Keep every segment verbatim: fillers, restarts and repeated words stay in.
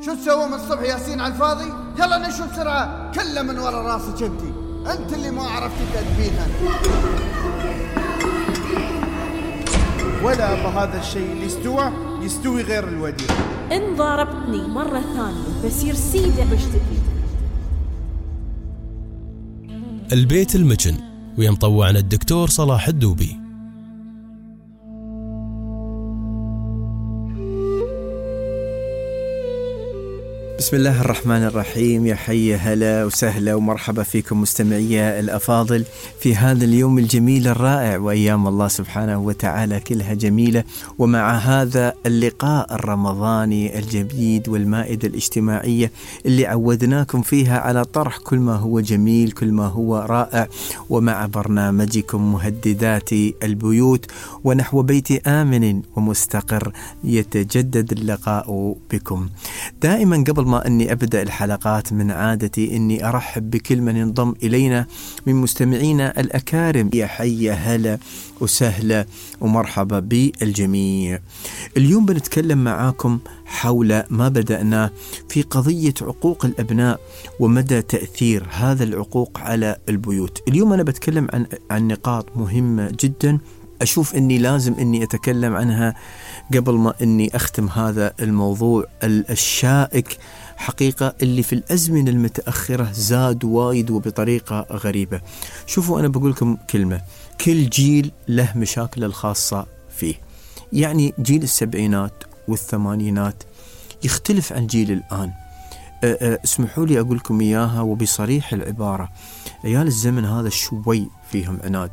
شو تسووا من الصبح ياسين على الفاضي؟ يلا نشوف بسرعة. كله من ورا راسك انتي، انت اللي ما عرفتي تدبينها. ولا بهذا الشيء اللي استوى يستوي غير الوديع. إن ضربتني مرة ثانية بصير سيدي بشتكي. البيت المجن، ويمطوعنا الدكتور صلاح الدوبي. بسم الله الرحمن الرحيم. يا حي هلا وسهلا ومرحبا فيكم مستمعي الأفاضل في هذا اليوم الجميل الرائع، وأيام الله سبحانه وتعالى كلها جميلة. ومع هذا اللقاء الرمضاني الجديد والمائدة الاجتماعية اللي عودناكم فيها على طرح كل ما هو جميل، كل ما هو رائع، ومع برنامجكم مهددات البيوت ونحو بيت آمن ومستقر يتجدد اللقاء بكم. دائما قبل ما أني أبدأ الحلقات من عادتي أني أرحب بكل من ينضم إلينا من مستمعينا الأكارم. يا حي هلا وسهلا ومرحبا بالجميع. اليوم بنتكلم معاكم حول ما بدأناه في قضية عقوق الأبناء ومدى تأثير هذا العقوق على البيوت. اليوم أنا بتكلم عن عن نقاط مهمة جدا، أشوف أني لازم أني أتكلم عنها قبل ما أني أختم هذا الموضوع الشائك حقيقة اللي في الأزمنة المتأخرة زاد وايد وبطريقة غريبة. شوفوا، أنا بقول لكم كلمة، كل جيل له مشاكل الخاصة فيه. يعني جيل السبعينات والثمانينات يختلف عن جيل الآن. أه أه اسمحوا لي أقول لكم إياها وبصريح العبارة، عيال الزمن هذا شوي فيهم عناد،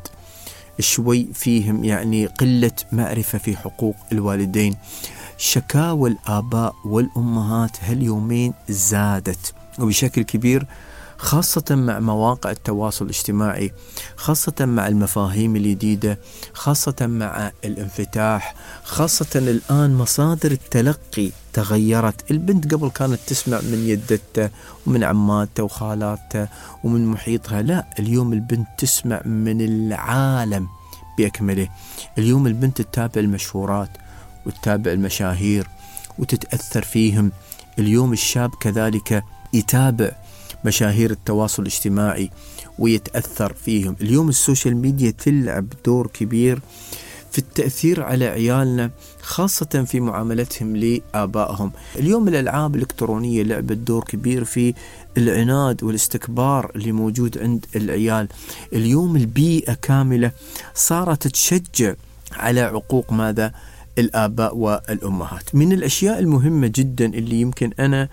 شوي فيهم يعني قلة معرفة في حقوق الوالدين. شكاوى الآباء والأمهات هاليومين زادت وبشكل كبير، خاصة مع مواقع التواصل الاجتماعي، خاصة مع المفاهيم الجديدة، خاصة مع الانفتاح، خاصة الآن مصادر التلقي تغيرت. البنت قبل كانت تسمع من يدتها ومن عماتها وخالاتها ومن محيطها، لا، اليوم البنت تسمع من العالم بأكمله. اليوم البنت تتابع المشهورات وتتابع المشاهير وتتأثر فيهم. اليوم الشاب كذلك يتابع مشاهير التواصل الاجتماعي ويتأثر فيهم. اليوم السوشيال ميديا تلعب دور كبير في التأثير على عيالنا، خاصة في معاملتهم لآبائهم. اليوم الألعاب الإلكترونية لعبت دور كبير في العناد والاستكبار اللي موجود عند العيال. اليوم البيئة كاملة صارت تشجع على عقوق ماذا؟ الآباء والأمهات. من الأشياء المهمة جدا اللي يمكن أنا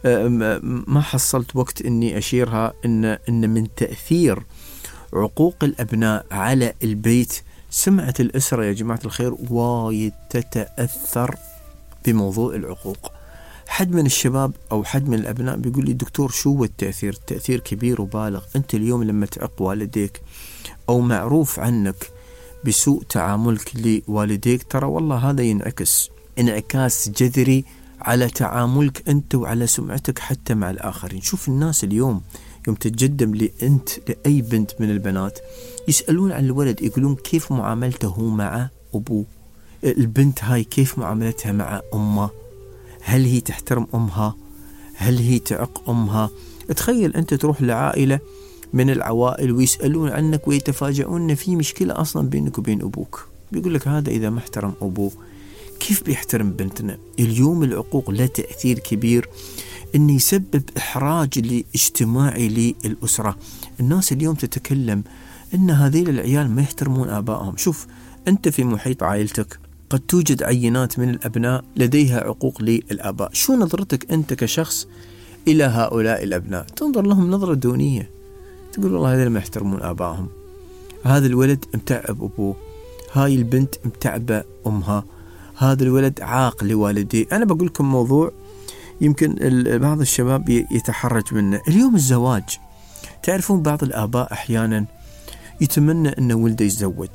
ما حصلت وقت أني أشيرها، إن, إن من تأثير عقوق الأبناء على البيت سمعة الأسرة يا جماعة الخير وايد تتأثر بموضوع العقوق. حد من الشباب أو حد من الأبناء بيقول لي دكتور شو هو التأثير؟ التأثير كبير وبالغ. أنت اليوم لما تعق والديك أو معروف عنك بسوء تعاملك لوالديك، ترى والله هذا ينعكس انعكاس جذري على تعاملك أنت وعلى سمعتك حتى مع الآخرين. شوف الناس اليوم يوم تتقدم لي أنت لأي بنت من البنات يسألون عن الولد، يقولون كيف معاملته مع أبوه، البنت هاي كيف معاملتها مع أمه، هل هي تحترم أمها، هل هي تعق أمها. تخيل أنت تروح لعائلة من العوائل ويسألون عنك ويتفاجئون في مشكلة أصلا بينك وبين أبوك، بيقول لك هذا إذا ما احترم أبوه كيف بيحترم بنتنا. اليوم العقوق له تأثير كبير، إنه يسبب إحراج اجتماعي للأسرة. الناس اليوم تتكلم إن هذيل العيال ما يحترمون آبائهم. شوف، أنت في محيط عائلتك قد توجد عينات من الأبناء لديها عقوق للآباء. شو نظرتك أنت كشخص إلى هؤلاء الأبناء؟ تنظر لهم نظرة دونية، تقول والله هذول ما يحترمون آبائهم، هذا الولد متعب أبوه، هاي البنت متعبة أمها، هذا الولد عاق لوالديه. أنا بقول لكم موضوع يمكن بعض الشباب يتحرج منه. اليوم الزواج، تعرفون بعض الآباء أحيانا يتمنى أن ولده يتزوج،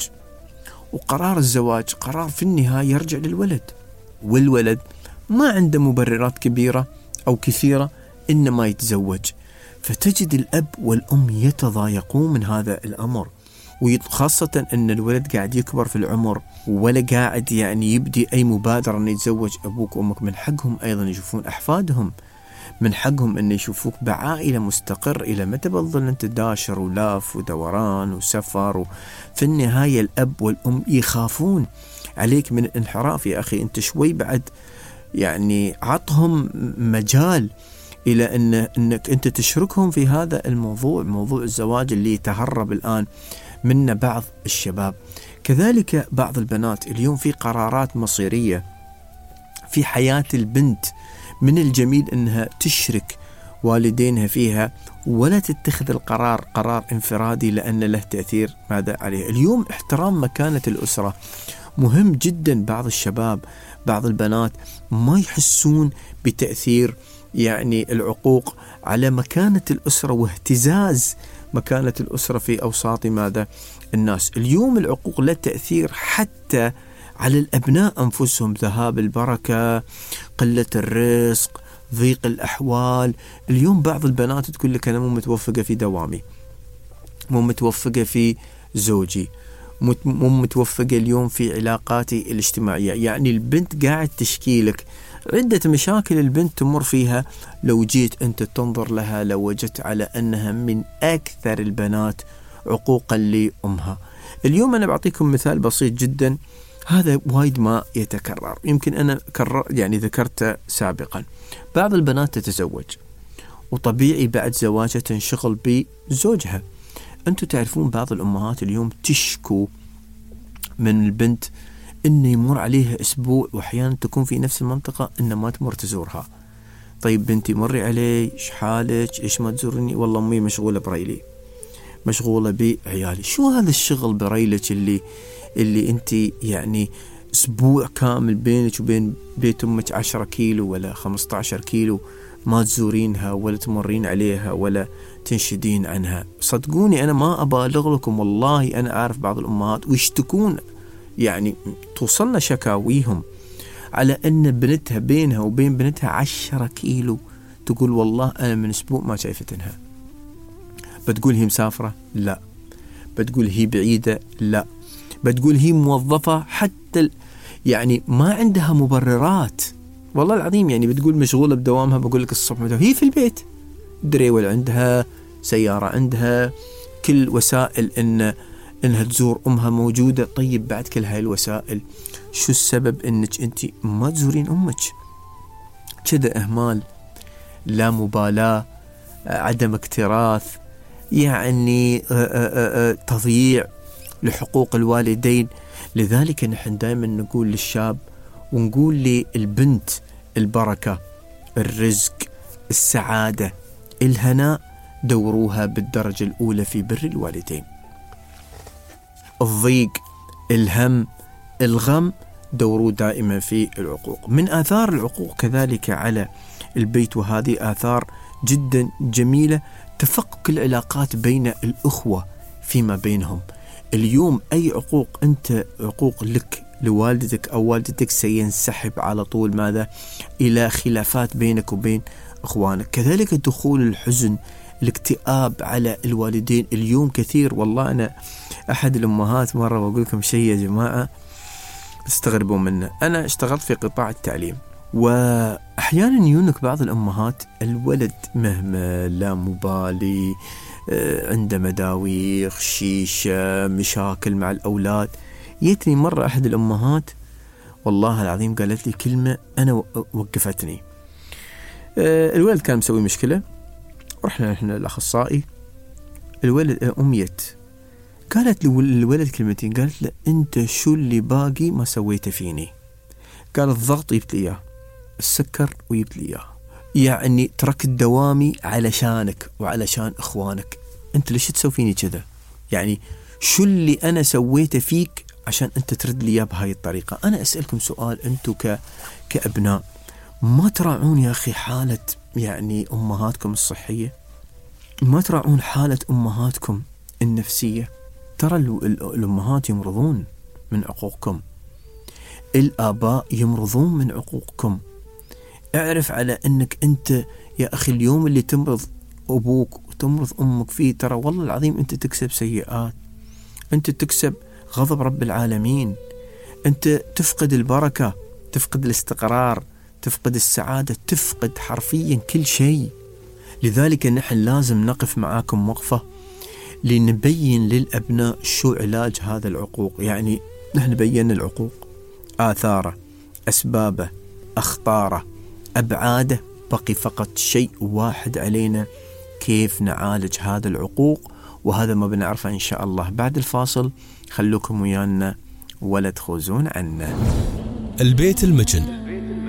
وقرار الزواج قرار في النهاية يرجع للولد، والولد ما عنده مبررات كبيرة أو كثيرة إن ما يتزوج. فتجد الأب والأم يتضايقون من هذا الأمر، وخاصة أن الولد قاعد يكبر في العمر ولا قاعد يعني يبدي أي مبادرة أن يتزوج. أبوك وأمك من حقهم أيضا يشوفون أحفادهم من حقهم أن يشوفوك بعائلة مستقر. إلى متى بتظل أنت داشر ولاف ودوران وسفر و... في النهاية الأب والأم يخافون عليك من الانحراف. يا أخي أنت شوي بعد يعني عطهم مجال إلى أن أنك أنت تشركهم في هذا الموضوع، موضوع الزواج اللي يتهرب الآن منه بعض الشباب. كذلك بعض البنات اليوم في قرارات مصيرية في حياة البنت، من الجميل أنها تشرك والدينها فيها ولا تتخذ القرار قرار انفرادي لأن له تأثير ماذا عليه. اليوم احترام مكانة الأسرة مهم جدا. بعض الشباب بعض البنات ما يحسون بتأثير يعني العقوق على مكانة الأسرة واهتزاز مكانة الأسرة في أوساط ماذا الناس. اليوم العقوق له تأثير حتى على الأبناء أنفسهم، ذهاب البركة، قلة الرزق، ضيق الأحوال. اليوم بعض البنات تقول لك أنا مو متوفقة في دوامي، مو متوفقة في زوجي، مو متوفقة اليوم في علاقاتي الاجتماعية. يعني البنت قاعد تشكيلك عدة مشاكل البنت تمر فيها. لو جيت أنت تنظر لها لو وجدت على أنها من أكثر البنات عقوقا لأمها. اليوم أنا بعطيكم مثال بسيط جدا، هذا وايد ما يتكرر، يمكن أنا كرر يعني ذكرته سابقا. بعض البنات تتزوج وطبيعي بعد زواجها تنشغل بزوجها. أنتم تعرفون بعض الأمهات اليوم تشكو من البنت إنه يمر عليها أسبوع وأحيانا تكون في نفس المنطقة إنه ما تمر تزورها. طيب بنتي مري علي، إيش حالك، إيش ما تزورني؟ والله أمي مشغولة بريلي، مشغولة بعيالي. شو هذا الشغل بريلك اللي اللي أنت يعني أسبوع كامل بينك وبين بيت أمك عشرة كيلو ولا خمسة عشر كيلو ما تزورينها ولا تمرين عليها ولا تنشدين عنها؟ صدقوني أنا ما أبالغ لكم، والله أنا أعرف بعض الأمهات ويشتكون، يعني توصلنا شكاويهم على أن بنتها بينها وبين بنتها عشرة كيلو، تقول والله أنا من أسبوع ما شايفتنها. بتقول هي مسافرة؟ لا. بتقول هي بعيدة؟ لا. بتقول هي موظفة، حتى ال... يعني ما عندها مبررات والله العظيم. يعني بتقول مشغولة بدوامها، بقول لك الصبح هي في البيت، دريول عندها، سيارة عندها، كل وسائل إن إنها تزور أمها موجودة. طيب بعد كل هاي الوسائل شو السبب إنك أنت ما تزورين أمك؟ كذا إهمال، لا مبالاة، عدم اكتراث، يعني تضييع لحقوق الوالدين. لذلك نحن دائما نقول للشاب ونقول للبنت البركة، الرزق، السعادة، الهناء دوروها بالدرجة الأولى في بر الوالدين. الضيق، الهم، الغم دوروه دائما في العقوق. من آثار العقوق كذلك على البيت، وهذه آثار جدا جميلة، تفكك العلاقات بين الأخوة فيما بينهم. اليوم أي عقوق أنت عقوق لك لوالدتك أو والدتك سينسحب على طول ماذا إلى خلافات بينك وبين أخوانك. كذلك دخول الحزن، الاكتئاب على الوالدين اليوم كثير. والله أنا أحد الأمهات مرة بقول لكم شيء يا جماعة تستغربوا منه، أنا اشتغلت في قطاع التعليم، وأحيانا يونك بعض الأمهات الولد مهما لا مبالي، عنده مداويخ، شيشة، مشاكل مع الأولاد. يتني مرة أحد الأمهات والله العظيم قالت لي كلمة أنا وقفتني. الولد كان مسوي مشكلة، رحنا نحن الأخصائي، الولد أميت، قالت للولد كلمتين، قالت له أنت شو اللي باقي ما سويته فيني؟ قال الضغط جبت لي إياه، السكر وجبت لي إياه، يعني تركت دوامي علشانك وعلشان إخوانك، أنت ليش تسوي فيني كذا؟ يعني شو اللي أنا سويته فيك عشان أنت ترد لي إياه بهاي الطريقة؟ أنا أسألكم سؤال، أنتوا ك... كأبناء ما تراعون يا أخي حالة يعني أمهاتكم الصحية؟ ما تراعون حالة أمهاتكم النفسية؟ ترى الأمهات يمرضون من عقوقكم، الآباء يمرضون من عقوقكم. اعرف على أنك أنت يا أخي اليوم اللي تمرض أبوك وتمرض أمك فيه، ترى والله العظيم أنت تكسب سيئات، أنت تكسب غضب رب العالمين، أنت تفقد البركة، تفقد الاستقرار، تفقد السعادة، تفقد حرفيا كل شيء. لذلك نحن لازم نقف معاكم وقفة لنبين للأبناء شو علاج هذا العقوق. يعني نحن بينا العقوق، آثاره، أسبابه، أخطاره، أبعاده. بقي فقط شيء واحد علينا، كيف نعالج هذا العقوق، وهذا ما بنعرفه إن شاء الله بعد الفاصل. خلوكم ويانا ولا تخوزون عنا. البيت المجن.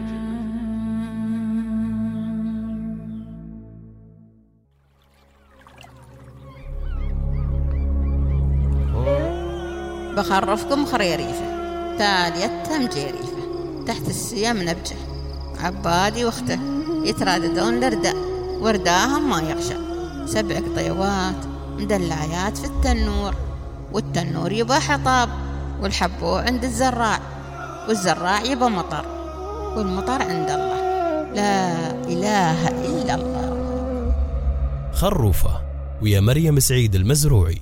بخرفكم خريريفة تالية مجيريفة، تحت السيام نبجة عبادي واخته يتراددون لرداء، ورداهم ما يغشى. سبع قطيوات مدلعيات في التنور، والتنور يبا حطاب، والحبو عند الزراع، والزراع يبا مطر، والمطر عند الله، لا إله إلا الله. خروفة ويا مريم سعيد المزروعي.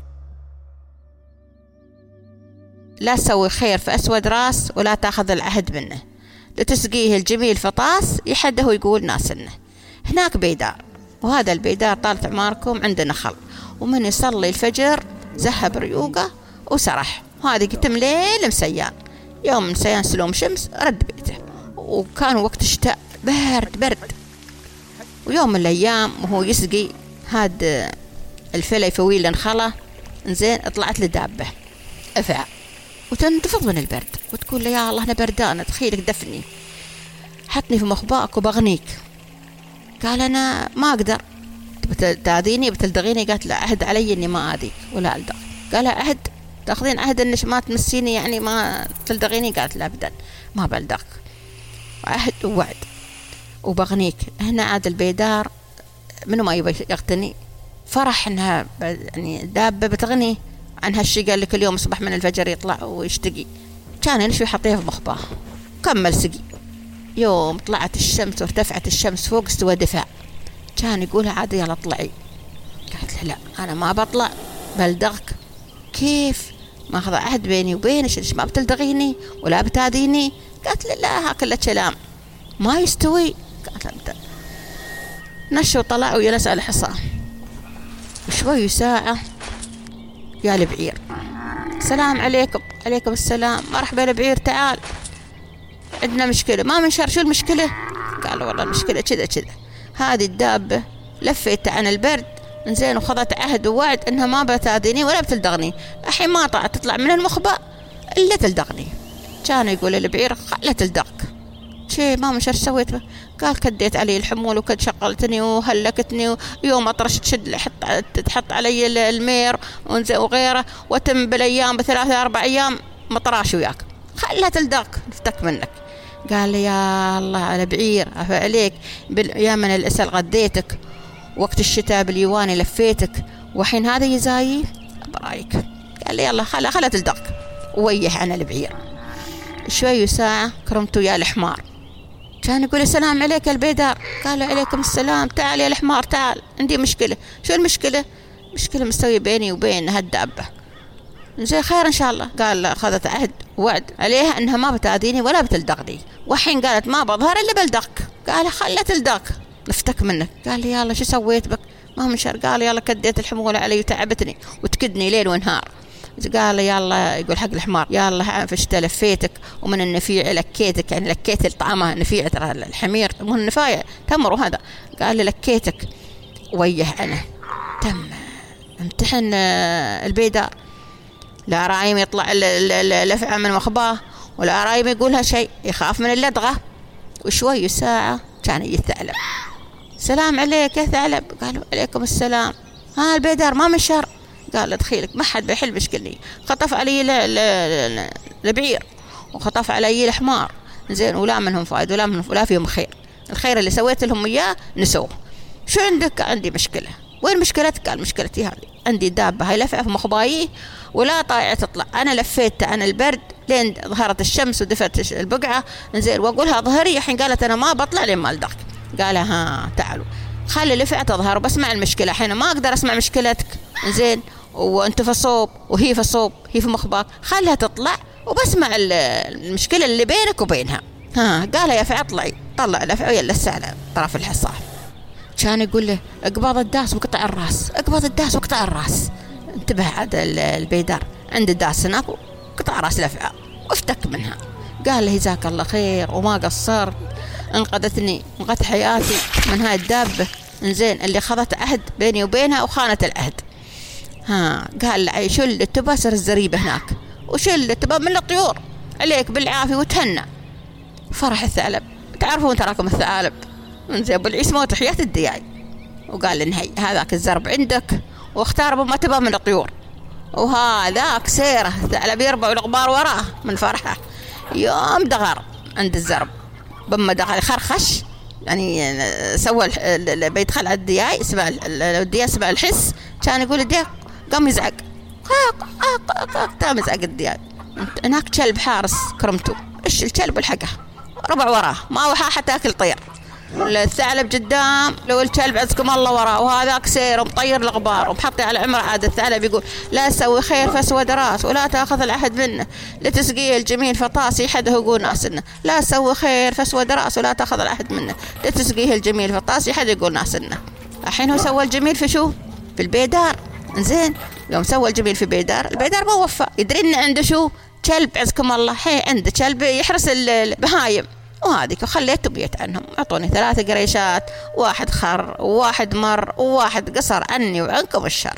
لا تسوي خير في أسود راس، ولا تاخذ العهد منه، لتسقيه الجميل فطاس، يحده ويقول ناسنه. هناك بيدار، وهذا البيدار طالت عماركم عند نخل، ومن يصلي الفجر ذهب ريوقه وسرح، وهذه قتم ليل مسيان. يوم مسيان سلوم شمس رد بيته، وكان وقت الشتاء برد برد. ويوم من الأيام وهو يسقي هاد الفلا يفوي لنخله، زين طلعت لدابة أفعى وتنتفض من البرد، وتقول له يا الله أنا بردانة، تخيلك دفني، حطني في مخباك وبغنيك. قال أنا ما أقدر، تأذيني بتلدغيني؟ قالت له عهد علي إني ما أذيك ولا ألدغ. قال عهد تأخذين عهد إنش ما تمسيني، يعني ما تلدغيني؟ قالت لا أبدا ما بلدغك، عهد ووعد وبغنيك. هنا عاد البيدار منو ما يبي يغتني، فرح إنها يعني دابة بتغني عن هالشي. قال لك اليوم صبح من الفجر يطلع ويشتقي، كان ينشوي يحطيها في مخباه، كمل سقي. يوم طلعت الشمس وارتفعت الشمس فوق استوى دفاع، كان يقولها عادي يلا اطلعي. قالت له لا أنا ما بطلع بلدغك. كيف؟ ما أخذ عهد بيني وبينك إيش ما بتلدغيني ولا بتاذيني؟ قالت له لا هكذا كلام ما يستوي. قالت له أبدا. نشوا طلعوا يلس على الحصان، شوي ساعة يا البعير السلام عليكم. عليكم السلام، مرحبا البعير تعال عندنا مشكلة. ما من شر، شو المشكلة؟ قال والله المشكلة كذا كذا، هذه الدابة لفيت عن البرد زين وخذت عهد ووعد انها ما بتاذيني ولا بتلدغني، الحين ما طلعت تطلع من المخبأ الا تلدغني. كان يقول البعير لا تلدغك. شيء ما من شر سويت به؟ قال كديت علي الحمول وكد شغلتني وهلكتني، ويوم اطرش تشد تحط علي المير وغيره، وتم بالايام بثلاثة اربع ايام مطراش وياك، خلها تلدغك نفتك منك. قال لي يا الله على بعير عفا عليك، يا من الاسل غديتك، وقت الشتاء باليواني لفيتك، وحين هذا يزاي برايك. قال لي يلا خلا خلا تلدغك، وويه عن البعير. شوي ساعة كرمتو يا الحمار، كان يقول السلام عليك البيدار. قال عليكم السلام، تعال يا الحمار تعال عندي مشكلة. شو المشكلة؟ مشكلة مستوي بيني وبين هالدابة. زي خير إن شاء الله. قال أخذت عهد وعد عليها أنها ما بتأذيني ولا بتلدغني، وحين قالت ما بظهر إلا بلدغك. قال خلت تلدغك نفتك منك. قال لي يلا شو سويت بك؟ ما من شر. قال يلا كديت الحمولة علي وتعبتني وتكدني ليل ونهار. قال يلا يقول حق الحمار يلا فشت لفيتك ومن النفيع لكيتك، يعني لكيت الطعامة النفيع، ترى الحمير مو النفاية تمر وهذا. قال لي لكيتك ويه أنا تم امتحن البيدار. لا رايم يطلع الأفعى من مخباه، ولا رايم يقولها شيء، يخاف من اللدغة. وشوي ساعة كان يثعلب. سلام عليك يا ثعلب. قالوا عليكم السلام. ها البيدار ما من شر. قال دخيلك ما حد بيحل مشكلني، خطف علي البعير وخطف علي الحمار زين، ولا منهم فائد ولا منهم ولا فيهم خير. الخير اللي سويت لهم اياه نسوه. شو عندك؟ عندي مشكلة. وين مشكلتك؟ قال مشكلتي هذه، عندي دابة هاي لفعة في مخبايي ولا طايعة تطلع، أنا لفيت عن البرد لين ظهرت الشمس ودفت البقعة زين، وأقولها ظهري الحين قالت أنا ما بطلع لين ما ألدغك. قال ها تعالوا خلي لفعة تظهر وبسمع المشكلة، الحين ما أقدر أسمع مشكلتك زين، وأنت في الصوب وهي في الصوب، هي في مخباك، خلها تطلع وبسمع المشكلة اللي بينك وبينها. ها قال يا فع اطلعي، طلع الأفعى ويلا الثعلب طرف الحصان. كان يقول له اقبض الداس وقطع الراس، اقبض الداس وقطع الراس. انتبه عاد البيدار عند الداس هناك وقطع راس الأفعى وافتك منها. قال له جزاك الله خير وما قصرت، انقذتني انقذت حياتي من هاي الدابة انزين اللي خذت عهد بيني وبينها وخانت العهد. ها قال له شل التبا سر الزريبة هناك وشل التبا من الطيور عليك بالعافية وتهنى. فرح الثعلب، تعرفون تراكم الثعالب انزين ابو العيس موت حياة الدياي. وقال انهي هذاك الزرب عندك واختار بما تبا من الطيور. وهذاك سيره الثعلب يربع والغبار وراه من فرحه. يوم دغر عند الزرب بما دخل خرخش يعني سوى بيدخل على الدياي اسمع الدياي اسمع الحس كان يقول الدياي قام يزعق قام يزعق الدياي. هناك كلب حارس كرمته ايش الكلب الحقه ربع وراه ما وحى حتى اكل طير. الثعلب قدام لو الكلب عزكم الله وراه وهذاك سير ومطير الغبار ومحطي على عمره. عاد الثعلب يقول لا تسوي خير فاسود راس ولا تاخذ العهد منه لتسقيه الجميل فطاس حده يقول ناسنا. لا تسوي خير فاسود راس ولا تاخذ العهد منه لتسقيه الجميل فطاس حده يقول ناسنا. الحين هو سوى الجميل في شو؟ في البيدار. زين يوم سوى الجميل في بيدار البيدار ما وفى يدري ان عنده شو؟ كلب عزكم الله. هي عنده كلب يحرس البهايم وهذيك وخليته بيت عنهم. أعطوني ثلاثة قريشات، واحد خر وواحد مر وواحد قصر عني وعنكم الشر.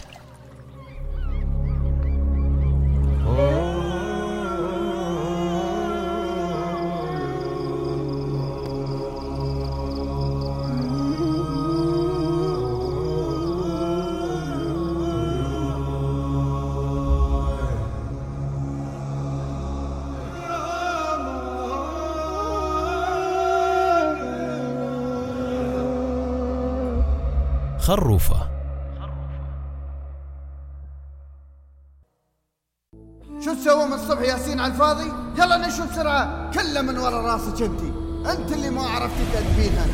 خروفة. شو تسوي من الصبح ياسين على الفاضي؟ يلا نشوف بسرعة كله من ورا راسك انتي، انت اللي ما عرفتي تدبينها.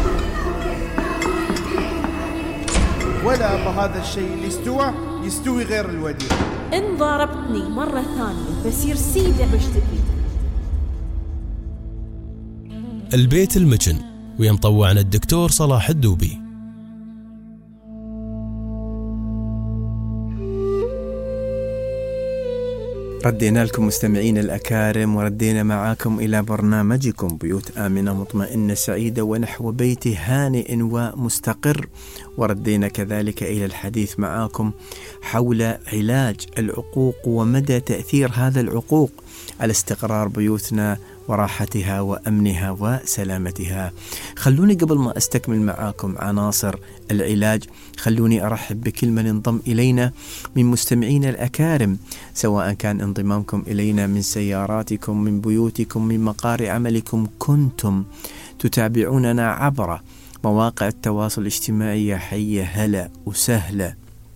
ولا بهذا الشيء اللي استوى يستوي غير الوديع. إن ضربتني مرة ثانية بصير سيدة بشتكي. البيت المجن ويا مطوعنا الدكتور صلاح الدوبي. ردينا لكم مستمعين الأكارم وردينا معاكم إلى برنامجكم بيوت آمنة مطمئنة سعيدة ونحو بيت هانئ ومستقر. وردينا كذلك إلى الحديث معاكم حول علاج العقوق ومدى تأثير هذا العقوق على استقرار بيوتنا وراحتها وأمنها وسلامتها. خلوني قبل ما أستكمل معاكم عناصر العلاج خلوني أرحب بكل من انضم إلينا من مستمعين الأكارم، سواء كان انضمامكم إلينا من سياراتكم من بيوتكم من مقار عملكم، كنتم تتابعوننا عبر مواقع التواصل الاجتماعي. حيا هلا وسهلا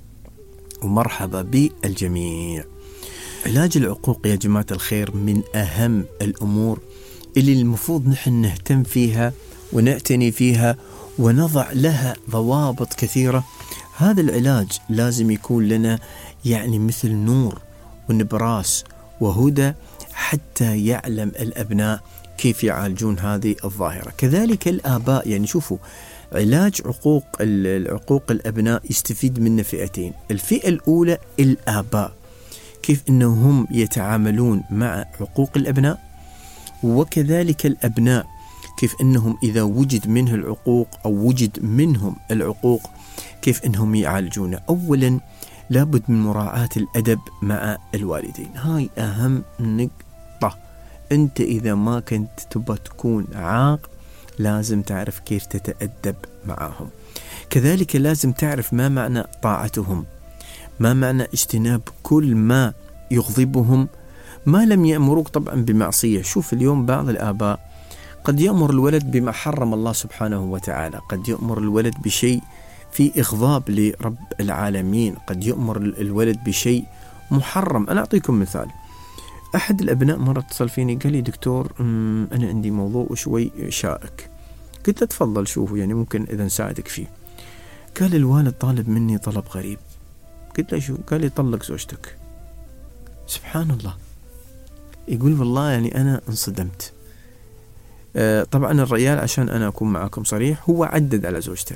ومرحبا بالجميع. علاج العقوق يا جماعة الخير من أهم الأمور اللي المفروض نحن نهتم فيها ونعتني فيها ونضع لها ضوابط كثيرة. هذا العلاج لازم يكون لنا يعني مثل نور ونبراس وهدى حتى يعلم الأبناء كيف يعالجون هذه الظاهرة. كذلك الآباء، يعني شوفوا علاج عقوق العقوق الأبناء يستفيد منه فئتين. الفئة الأولى الآباء، كيف أنهم يتعاملون مع عقوق الأبناء، وكذلك الأبناء كيف أنهم إذا وجد منه العقوق أو وجد منهم العقوق كيف أنهم يعالجونه. أولا لابد من مراعاة الأدب مع الوالدين، هاي أهم نقطة. أنت إذا ما كنت تبى تكون عاق لازم تعرف كيف تتأدب معهم. كذلك لازم تعرف ما معنى طاعتهم، ما معنى اجتناب كل ما يغضبهم ما لم يأمروك طبعا بمعصية. شوف اليوم بعض الآباء قد يأمر الولد بما حرم الله سبحانه وتعالى، قد يأمر الولد بشيء في إغضاب لرب العالمين، قد يأمر الولد بشيء محرم. أنا أعطيكم مثال. أحد الأبناء مرة اتصل فيني قال لي دكتور أنا عندي موضوع شوي شائك. قلت له تفضل شوفه يعني ممكن إذا نساعدك فيه. قال الوالد طالب مني طلب غريب. قلت له شو؟ قال لي طلق زوجتك. سبحان الله. يقول والله يعني أنا انصدمت. آه طبعا الرجال عشان أنا أكون معاكم صريح هو عدد على زوجته،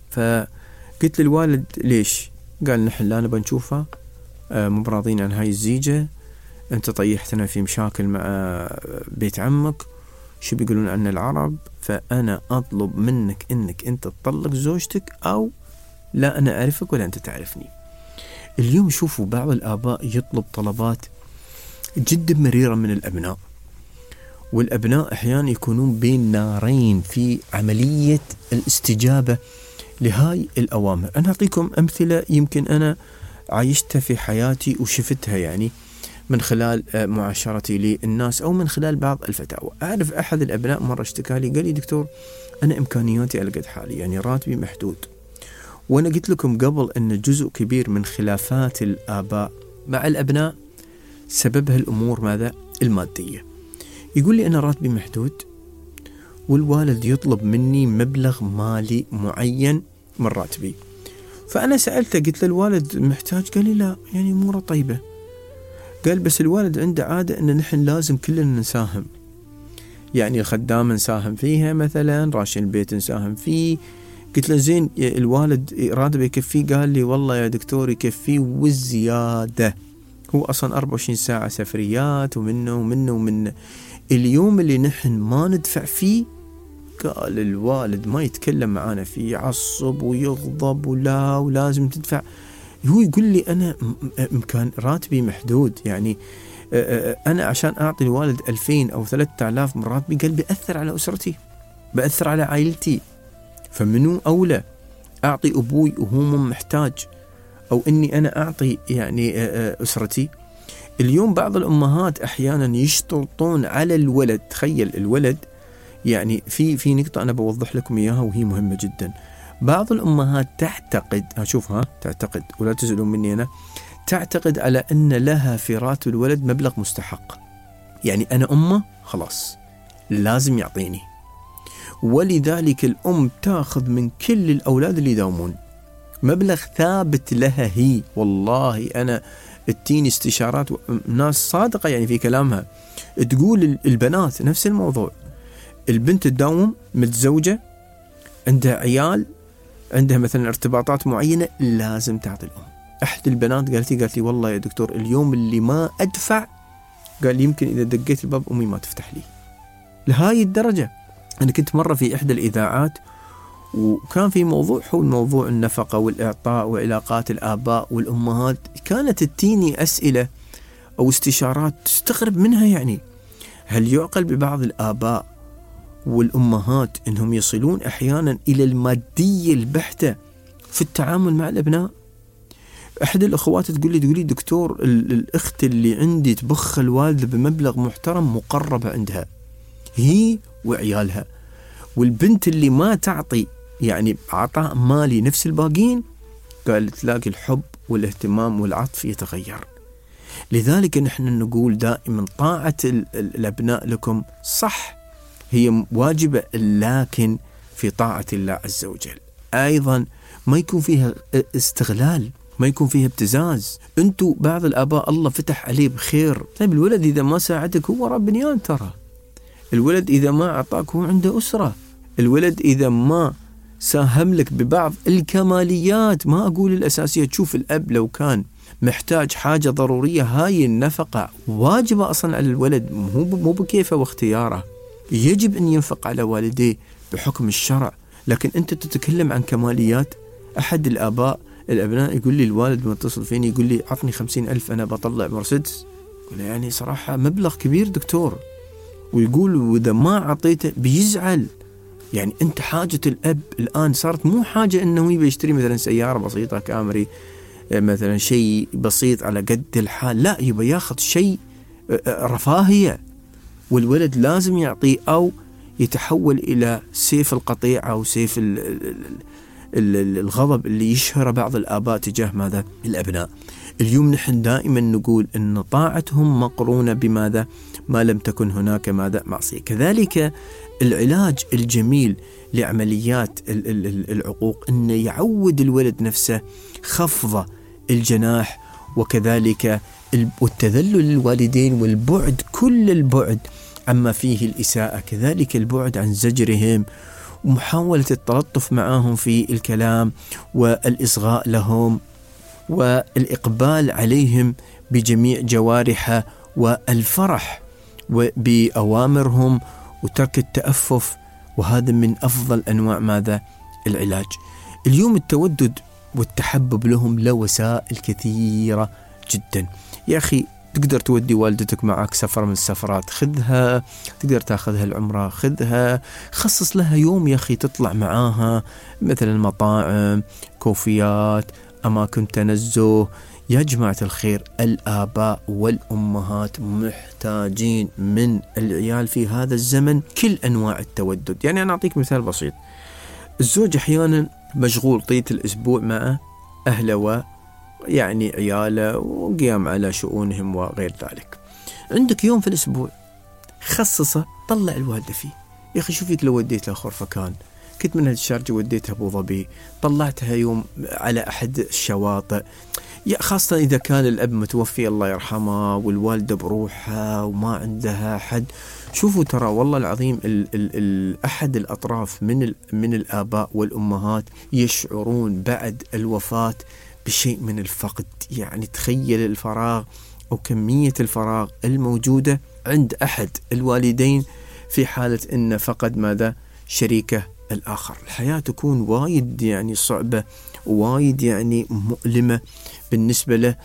فقلت للوالد ليش؟ قال نحن لا نبى نشوفها، آه مو براضين عن هاي الزيجة، أنت طيحتنا في مشاكل مع بيت عمك، شو بيقولون عنا العرب، فأنا أطلب منك إنك أنت تطلق زوجتك أو لا أنا أعرفك ولا أنت تعرفني. اليوم شوفوا بعض الآباء يطلب طلبات جدا مريرة من الأبناء، والأبناء أحيانا يكونون بين نارين في عملية الاستجابة لهاي الأوامر. أنا أعطيكم أمثلة يمكن أنا عايشتها في حياتي وشفتها يعني من خلال معاشرتي للناس أو من خلال بعض الفتاوى. أعرف أحد الأبناء مرة اشتكى لي قال لي دكتور أنا إمكانياتي على قد حالي، يعني راتبي محدود، وأنا قلت لكم قبل أن جزء كبير من خلافات الآباء مع الأبناء سببها الأمور ماذا؟ المادية. يقول لي أنا راتبي محدود والوالد يطلب مني مبلغ مالي معين من راتبي، فأنا سألته قلت له الوالد محتاج؟ قال لي لا، يعني أموره طيبة. قال بس الوالد عنده عادة أن نحن لازم كلنا نساهم، يعني الخدامة نساهم فيها مثلا، راشن البيت نساهم فيه. قلت له زين الوالد راتبه يكفيه؟ قال لي والله يا دكتور يكفيه والزيادة، هو أصلا أربعة وعشرين ساعة سفريات ومنه ومنه ومنه. اليوم اللي نحن ما ندفع فيه قال الوالد ما يتكلم معانا فيه، يعصب ويغضب ولا ولازم تدفع. هو يقول لي أنا إمكان راتبي محدود، يعني أنا عشان أعطي الوالد ألفين أو ثلاثة آلاف من راتبي قال بيأثر على أسرتي، بيأثر على عائلتي، فمنو أولى أعطي أبوي وهو محتاج أو إني أنا أعطي يعني أسرتي. اليوم بعض الأمهات أحيانا يشترطون على الولد، تخيل الولد يعني في في نقطة أنا بوضح لكم إياها وهي مهمة جدا. بعض الأمهات تعتقد، أشوفها تعتقد ولا تزعلون مني أنا، تعتقد على أن لها في راتب الولد مبلغ مستحق، يعني أنا أمه خلاص لازم يعطيني، ولذلك الأم تأخذ من كل الأولاد اللي يداومون مبلغ ثابت لها هي. والله أنا التين استشارات ناس صادقة يعني في كلامها، تقول البنات نفس الموضوع، البنت تداوم متزوجة عندها عيال عندها مثلا ارتباطات معينة لازم تعطي الأم. أحد البنات قالت لي قالت لي والله يا دكتور اليوم اللي ما أدفع قال يمكن إذا دقيت الباب أمي ما تفتح لي، لهاي الدرجة. أنا كنت مرة في إحدى الإذاعات وكان في موضوع حول موضوع النفقة والإعطاء وعلاقات الآباء والأمهات، كانت تتيني أسئلة أو استشارات تستغرب منها، يعني هل يعقل ببعض الآباء والأمهات أنهم يصلون أحيانا إلى المادية البحتة في التعامل مع الأبناء؟ أحد الأخوات تقول لي تقول لي دكتور الأخت اللي عندي تبخ الوالدة بمبلغ محترم مقربة عندها هي وعيالها، والبنت اللي ما تعطي يعني عطاء مالي نفس الباقين قال تلاقي الحب والاهتمام والعطف يتغير. لذلك نحن نقول دائما طاعة الأبناء لكم صح هي واجبة، لكن في طاعة الله عز وجل أيضا ما يكون فيها استغلال، ما يكون فيها ابتزاز. انتوا بعض الآباء الله فتح عليه بخير، طيب الولد إذا ما ساعدك هو رب بنيان، ترى الولد إذا ما أعطاك هو عنده أسرة، الولد إذا ما ساهم لك ببعض الكماليات ما أقول الأساسية. تشوف الأب لو كان محتاج حاجة ضرورية هاي النفقة واجبة أصلا على الولد، مو مو بكيفه واختياره، يجب أن ينفق على والديه بحكم الشرع. لكن أنت تتكلم عن كماليات. أحد الآباء الأبناء يقول لي الوالد متصل فيني يقول لي عطني خمسين ألف أنا بطلع مرسيدس، يعني صراحة مبلغ كبير دكتور، ويقول وإذا ما عطيته بيزعل. يعني أنت حاجة الأب الآن صارت مو حاجة أنه يبي يشتري مثلا سيارة بسيطة كامري مثلا شيء بسيط على قد الحال، لا يبي ياخذ شيء رفاهية، والولد لازم يعطيه أو يتحول إلى سيف القطيع أو سيف الغضب اللي يشهر بعض الآباء تجاه ماذا؟ الأبناء. اليوم نحن دائما نقول أن طاعتهم مقرونة بماذا؟ ما لم تكن هناك ماذا؟ معصية. كذلك العلاج الجميل لعمليات العقوق أن يعود الولد نفسه خفض الجناح، وكذلك والتذلل للوالدين والبعد كل البعد عما فيه الإساءة، كذلك البعد عن زجرهم ومحاولة التلطف معهم في الكلام والإصغاء لهم والإقبال عليهم بجميع جوارحه والفرح بأوامرهم وترك التأفف، وهذا من أفضل أنواع ماذا؟ العلاج. اليوم التودد والتحبب لهم له وسائل كثيرة جدا. يا أخي تقدر تودي والدتك معك سفر من السفرات، خذها، تقدر تاخذها العمرة خذها، خصص لها يوم يا أخي تطلع معاها مثلا مطاعم، كوفيات، أماكن تنزه. يا جماعة الخير، الآباء والأمهات محتاجين من العيال في هذا الزمن كل أنواع التودد. يعني أنا أعطيك مثال بسيط، الزوج أحيانا مشغول طيلة الأسبوع مع أهله و يعني عياله وقيام على شؤونهم وغير ذلك، عندك يوم في الأسبوع خصصه طلع الوالدة فيه. يا أخي شوفيك لو وديتها خرفكان، كنت من الشارجة وديتها أبو ظبي، طلعتها يوم على أحد الشواطئ، يا خاصة إذا كان الأب متوفي الله يرحمه والوالدة بروحها وما عندها حد. شوفوا ترى والله العظيم ال ال ال أحد الأطراف من ال من الآباء والأمهات يشعرون بعد الوفاة بشيء من الفقد. يعني تخيل الفراغ أو كمية الفراغ الموجودة عند أحد الوالدين في حالة إن فقد ماذا؟ شريكه الآخر. الحياة تكون وايد يعني صعبة، وايد يعني مؤلمة بالنسبة له.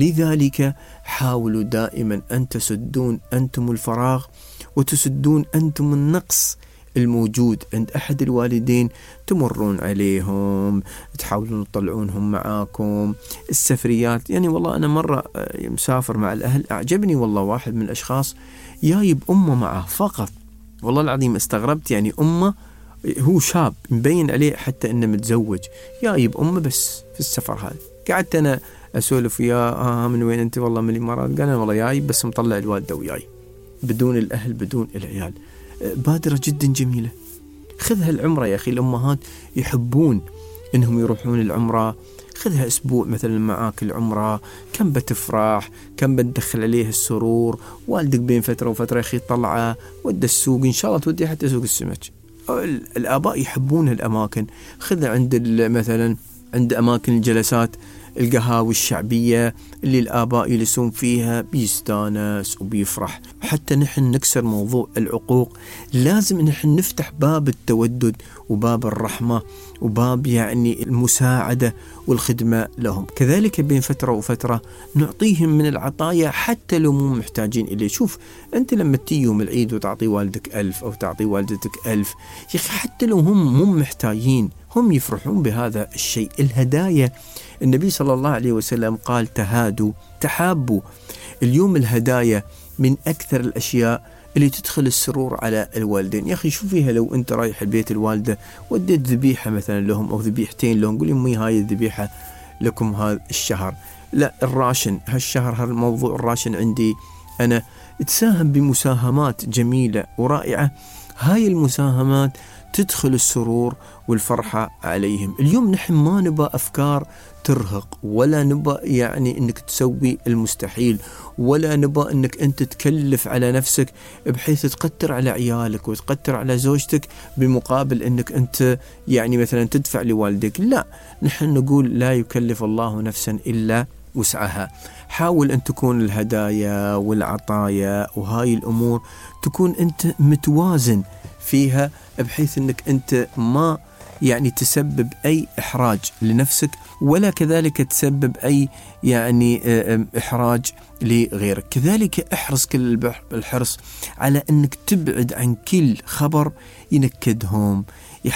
لذلك حاولوا دائما أن تسدون أنتم الفراغ وتسدون أنتم النقص الموجود عند أحد الوالدين، تمرون عليهم، تحاولون تطلعونهم معاكم، السفريات. يعني والله أنا مرة مسافر مع الأهل، أعجبني والله واحد من الأشخاص جايب أمه معه فقط، والله العظيم استغربت. يعني أمه، هو شاب مبين عليه حتى إنه متزوج، جايب أمه بس في السفر هذا. قعدت أنا أسولف وياه، آه من وين أنت؟ والله من الإمارات. قال أنا والله جاي بس مطلع الوالدة وياي، بدون الأهل بدون العيال. بادرة جدا جميلة، خذها العمرة يا أخي. الأمهات يحبون إنهم يروحون العمرة، خذها أسبوع مثلا معاك العمرة، كم بتفرح، كم بتدخل عليه السرور. والدك بين فترة وفترة يا أخي طلعه، ودى السوق إن شاء الله توديه حتى سوق السمك. الآباء يحبون الأماكن، خذها عند مثلا عند أماكن الجلسات، القهاوي الشعبية اللي الآباء يجلسون فيها، بيستانس وبيفرح. حتى نحن نكسر موضوع العقوق، لازم نحن نفتح باب التودد وباب الرحمة وباب يعني المساعدة والخدمة لهم. كذلك بين فترة وفترة نعطيهم من العطايا حتى لو مو محتاجين إليه. شوف أنت لما تيجي يوم العيد وتعطي والدك ألف أو تعطي والدتك ألف، يا أخي حتى لو هم مو محتاجين هم يفرحون بهذا الشيء. الهدايا، النبي صلى الله عليه وسلم قال تهادوا تحابوا. اليوم الهدايا من أكثر الأشياء اللي تدخل السرور على الوالدين. يا أخي شوف فيها لو أنت رايح البيت الوالدة وديت ذبيحة مثلا لهم أو ذبيحتين لهم، قولي أمي هاي الذبيحة لكم هذا الشهر، لا الراشن هالشهر، هذا الموضوع الراشن عندي أنا. تساهم بمساهمات جميلة ورائعة، هاي المساهمات تدخل السرور والفرحة عليهم. اليوم نحن ما نبى أفكار ترهق، ولا نبى يعني أنك تسوي المستحيل، ولا نبى أنك أنت تكلف على نفسك بحيث تقتر على عيالك وتقتر على زوجتك بمقابل أنك أنت يعني مثلا تدفع لوالدك. لا، نحن نقول لا يكلف الله نفسا إلا وسعها. حاول أن تكون الهدايا والعطايا وهاي الأمور تكون أنت متوازن فيها، بحيث أنك أنت ما يعني تسبب أي إحراج لنفسك، ولا كذلك تسبب أي يعني إحراج لغيرك. كذلك احرص كل الحرص على أنك تبعد عن كل خبر ينكدهم،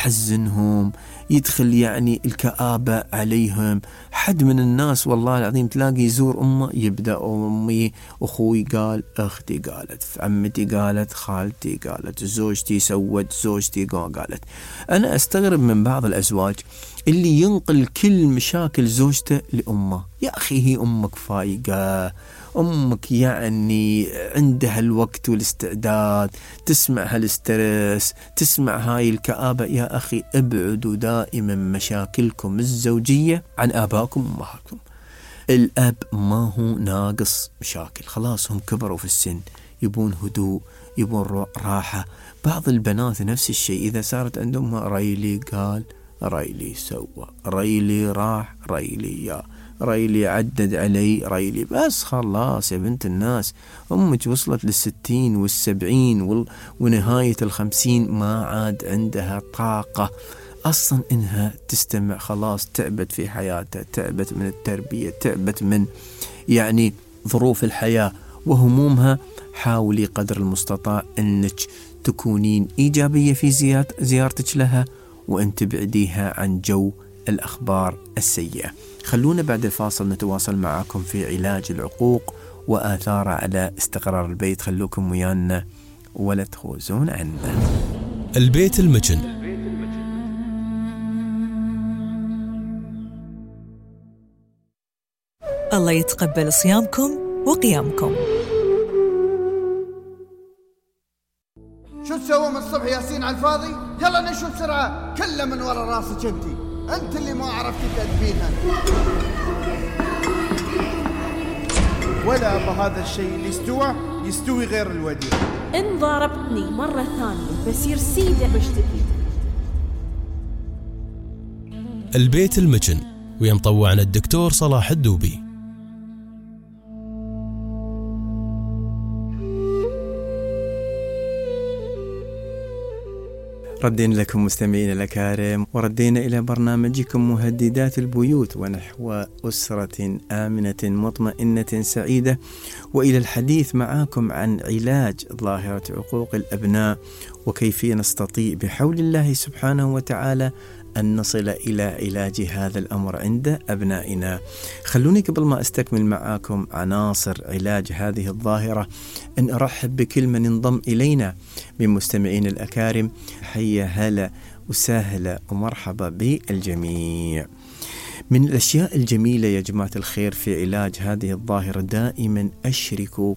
يحزنهم، يدخل يعني الكآبة عليهم. حد من الناس والله العظيم تلاقي يزور أمه يبدأ أمي، أخوي قال، أختي قالت، عمتي قالت، خالتي قالت، زوجتي سوت، زوجتي قالت. أنا أستغرب من بعض الأزواج اللي ينقل كل مشاكل زوجته لأمه. يا أخي هي أمك فايقة، أمك يعني عندها الوقت والاستعداد تسمع هالسترس، تسمع هاي الكآبة. يا أخي ابعدوا دائما مشاكلكم الزوجية عن آبائكم وأمهاتكم. الأب ما هو ناقص مشاكل، خلاص هم كبروا في السن، يبون هدوء، يبون راحة. بعض البنات نفس الشيء، إذا صارت عندهم ريلي قال، ريلي سوى، ريلي راح، ريلي يا، ريلي عدد علي، ريلي بس خلاص يا بنت الناس. أمك وصلت للستين والسبعين ونهاية الخمسين ما عاد عندها طاقة أصلا إنها تستمع، خلاص تعبت في حياتها، تعبت من التربية، تعبت من يعني ظروف الحياة وهمومها. حاولي قدر المستطاع أنك تكونين إيجابية في زيارتك لها، وأن تبعديها عن جو الأخبار السيئة. خلونا بعد الفاصل نتواصل معكم في علاج العقوق وآثاره على استقرار البيت. خلوكم ويانا ولا تخوزون عنا. البيت المجن. الله يتقبل صيامكم وقيامكم. شو تسوون من الصبح ياسين على الفاضي؟ يلا نشوف بسرعة، كله من ورا راسك انتي، انت اللي ما عرفتي تدبينها. ولا بهذا الشيء اللي استوى يستوي غير الوديع. إن ضربتني مرة ثانية بصير سيدة بشتكي. البيت المجن، ويمطوعنا الدكتور صلاح الدوبي. ردين لكم مستمعين الأكارم، وردينا إلى برنامجكم مهددات البيوت ونحو أسرة آمنة مطمئنة سعيدة، وإلى الحديث معاكم عن علاج ظاهرة عقوق الأبناء، وكيف نستطيع بحول الله سبحانه وتعالى أن نصل إلى علاج هذا الأمر عند أبنائنا. خلوني قبل ما أستكمل معاكم عناصر علاج هذه الظاهرة أن أرحب بكل من انضم إلينا من مستمعين الأكارم. حيا هلا وسهلا ومرحبا بالجميع. من الأشياء الجميلة يا جماعة الخير في علاج هذه الظاهرة، دائما أشركوا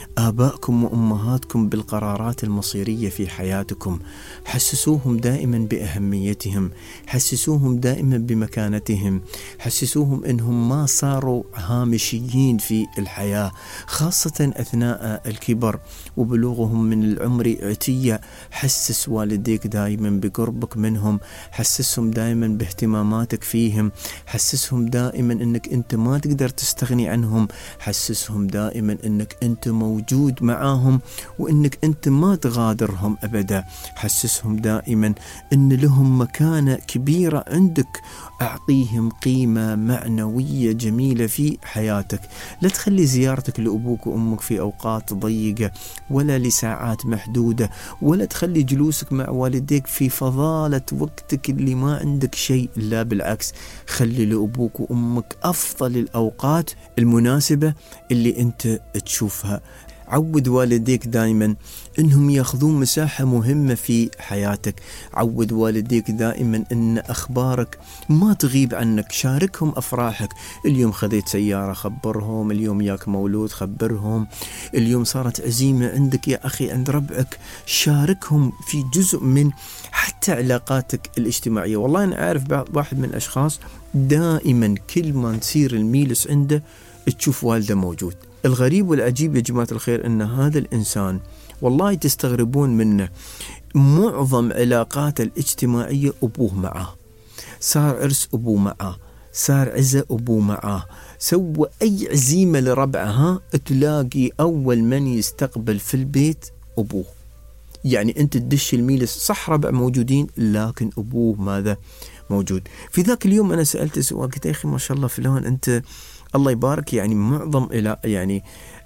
آبائكم وأمهاتكم بالقرارات المصيرية في حياتكم. حسسوهم دائما بأهميتهم، حسسوهم دائما بمكانتهم، حسسوهم أنهم ما صاروا هامشيين في الحياة، خاصة أثناء الكبر وبلوغهم من العمر عتية. حسس والديك دائما بقربك منهم، حسسهم دائما باهتماماتك فيهم، حسسهم دائما أنك أنت ما تقدر تستغني عنهم، حسسهم دائما أنك أنت موجود معاهم وأنك أنت ما تغادرهم أبدا، حسسهم دائما أن لهم مكانة كبيرة عندك، أعطيهم قيمة معنوية جميلة في حياتك. لا تخلي زيارتك لأبوك وأمك في أوقات ضيقة ولا لساعات محدودة، ولا تخلي جلوسك مع والديك في فضالة وقتك اللي ما عندك شيء، لا بالعكس، خلي لأبوك وأمك أفضل الأوقات المناسبة اللي أنت تشوفها. عود والديك دائما انهم ياخذون مساحة مهمة في حياتك، عود والديك دائما ان اخبارك ما تغيب عنك، شاركهم افراحك. اليوم خذيت سيارة خبرهم، اليوم ياك مولود خبرهم، اليوم صارت عزيمة عندك يا اخي عند ربعك، شاركهم في جزء من حتى علاقاتك الاجتماعية. والله انا عارف واحد من الاشخاص دائما كل ما نصير الميلس عنده تشوف والده موجود. الغريب والعجيب يا جماعة الخير أن هذا الإنسان والله تستغربون منه، معظم علاقاته الاجتماعية أبوه معه، صار عرس أبوه معه، صار عزة أبوه معه، سوى أي عزيمة لربعها تلاقي أول من يستقبل في البيت أبوه. يعني أنت تدش الميلس صح ربع موجودين لكن أبوه ماذا موجود. في ذاك اليوم أنا سألت سؤال، قلت يا أخي ما شاء الله فلان أنت الله يبارك يعني معظم إلى يعني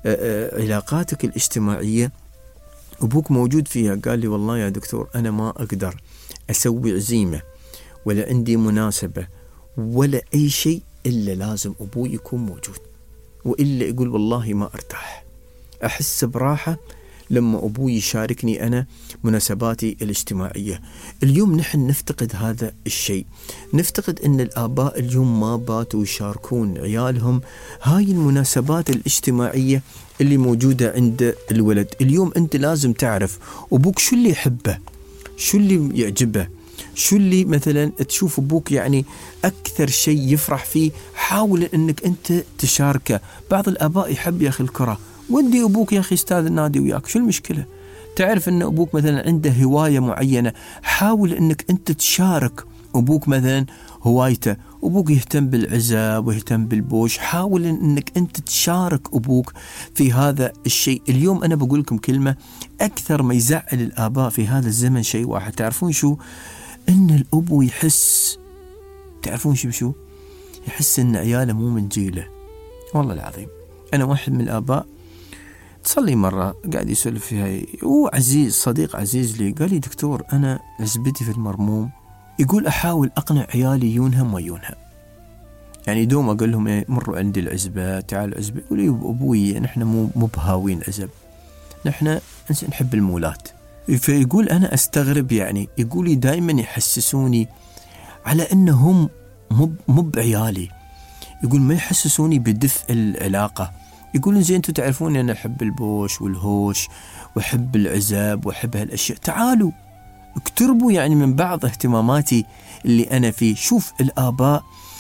علاقاتك الاجتماعية أبوك موجود فيها. قال لي والله يا دكتور أنا ما أقدر أسوي عزيمة ولا عندي مناسبة ولا أي شيء إلا لازم أبوي يكون موجود، وإلا يقول والله ما أرتاح، أحس براحة لما أبوي يشاركني أنا مناسباتي الاجتماعية. اليوم نحن نفتقد هذا الشيء، نفتقد أن الآباء اليوم ما باتوا يشاركون عيالهم هاي المناسبات الاجتماعية اللي موجودة عند الولد. اليوم أنت لازم تعرف أبوك شو اللي يحبه، شو اللي يعجبه، شو اللي مثلا تشوف أبوك يعني أكثر شيء يفرح فيه، حاول أنك أنت تشاركه. بعض الآباء يحب يا أخي الكرة، ودي أبوك يا أخي استاذ النادي وياك، شو المشكلة؟ تعرف أن أبوك مثلا عنده هواية معينة، حاول أنك أنت تشارك أبوك مثلا هوايته. أبوك يهتم بالعزاب ويهتم بالبوش، حاول أنك أنت تشارك أبوك في هذا الشيء. اليوم أنا بقول لكم كلمة أكثر ما يزعل الآباء في هذا الزمن شيء واحد، تعرفون شو؟ أن الأبو يحس، تعرفون شو شو؟ يحس أن عياله مو من جيله. والله العظيم أنا واحد من الآباء تصلي مرة قاعد يسولف فيها، هو عزيز صديق عزيز لي، قال لي دكتور أنا عزبتي في المرموم، يقول أحاول أقنع عيالي يونها ما يونها، يعني دوم أقول لهم إيه مروا عندي العزبة، تعال عزبة، يقول لي أبوي نحن مو مو بهاوين عزب، نحن نحب المولات. فيقول أنا أستغرب، يعني يقول لي دائما يحسسوني على أنهم مو مو بعيالي، يقول ما يحسسوني بدفء العلاقة. يقولون زين أنتم تعرفون أنا أحب البوش والهوش وأحب العزاب وأحب هالأشياء، تعالوا اقتربوا يعني من بعض اهتماماتي اللي أنا فيه. شوف الآباء